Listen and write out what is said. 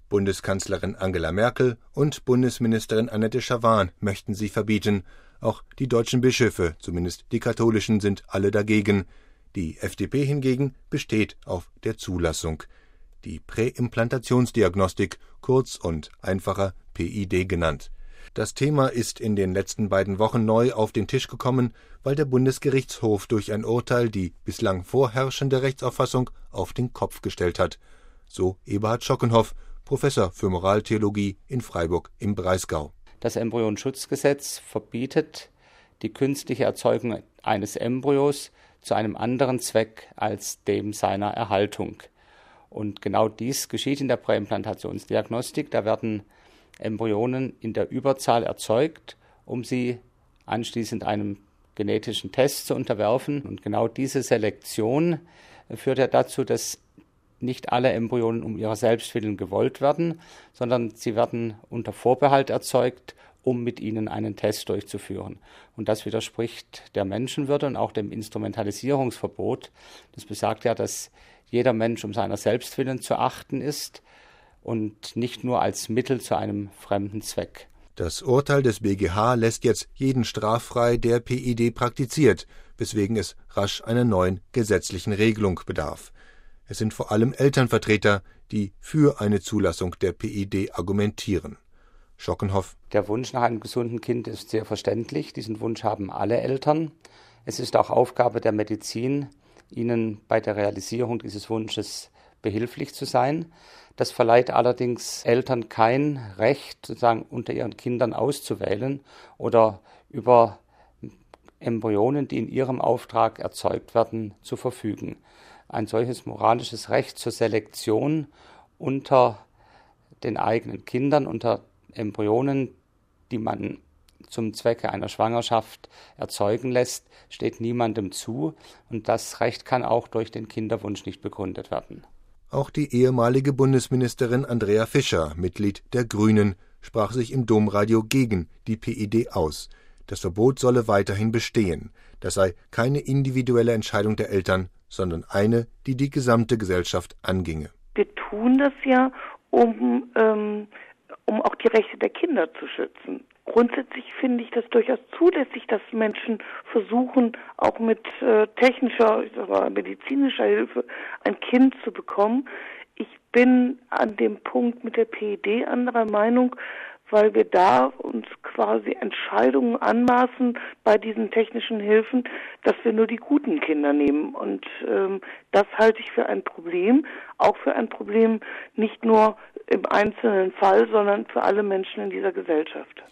Bundeskanzlerin Angela Merkel und Bundesministerin Annette Schavan möchten sie verbieten. Auch die deutschen Bischöfe, zumindest die katholischen, sind alle dagegen. Die FDP hingegen besteht auf der Zulassung. Die Präimplantationsdiagnostik, kurz und einfacher PID genannt. Das Thema ist in den letzten beiden Wochen neu auf den Tisch gekommen, weil der Bundesgerichtshof durch ein Urteil die bislang vorherrschende Rechtsauffassung auf den Kopf gestellt hat. So Eberhard Schockenhoff, Professor für Moraltheologie in Freiburg im Breisgau. Das Embryonschutzgesetz verbietet die künstliche Erzeugung eines Embryos zu einem anderen Zweck als dem seiner Erhaltung. Und genau dies geschieht in der Präimplantationsdiagnostik. Da werden Embryonen in der Überzahl erzeugt, um sie anschließend einem genetischen Test zu unterwerfen. Und genau diese Selektion führt ja dazu, dass nicht alle Embryonen um ihrer selbst willen gewollt werden, sondern sie werden unter Vorbehalt erzeugt, um mit ihnen einen Test durchzuführen. Und das widerspricht der Menschenwürde und auch dem Instrumentalisierungsverbot. Das besagt ja, dass jeder Mensch um seiner selbst willen zu achten ist und nicht nur als Mittel zu einem fremden Zweck. Das Urteil des BGH lässt jetzt jeden straffrei, der PID praktiziert, weswegen es rasch einer neuen gesetzlichen Regelung bedarf. Es sind vor allem Elternvertreter, die für eine Zulassung der PID argumentieren. Schockenhoff. Der Wunsch nach einem gesunden Kind ist sehr verständlich. Diesen Wunsch haben alle Eltern. Es ist auch Aufgabe der Medizin, ihnen bei der Realisierung dieses Wunsches behilflich zu sein. Das verleiht allerdings Eltern kein Recht, sozusagen unter ihren Kindern auszuwählen oder über Embryonen, die in ihrem Auftrag erzeugt werden, zu verfügen. Ein solches moralisches Recht zur Selektion unter den eigenen Kindern, unter Embryonen, die man zum Zwecke einer Schwangerschaft erzeugen lässt, steht niemandem zu. Und das Recht kann auch durch den Kinderwunsch nicht begründet werden. Auch die ehemalige Bundesministerin Andrea Fischer, Mitglied der Grünen, sprach sich im Domradio gegen die PID aus. Das Verbot solle weiterhin bestehen. Das sei keine individuelle Entscheidung der Eltern, sondern eine, die die gesamte Gesellschaft anginge. Wir tun das ja, um auch die Rechte der Kinder zu schützen. Grundsätzlich finde ich das durchaus zulässig, dass Menschen versuchen, auch mit technischer, medizinischer Hilfe ein Kind zu bekommen. Ich bin an dem Punkt mit der PID anderer Meinung, weil wir da uns quasi Entscheidungen anmaßen bei diesen technischen Hilfen, dass wir nur die guten Kinder nehmen. Und das halte ich für ein Problem, auch für ein Problem nicht nur im einzelnen Fall, sondern für alle Menschen in dieser Gesellschaft.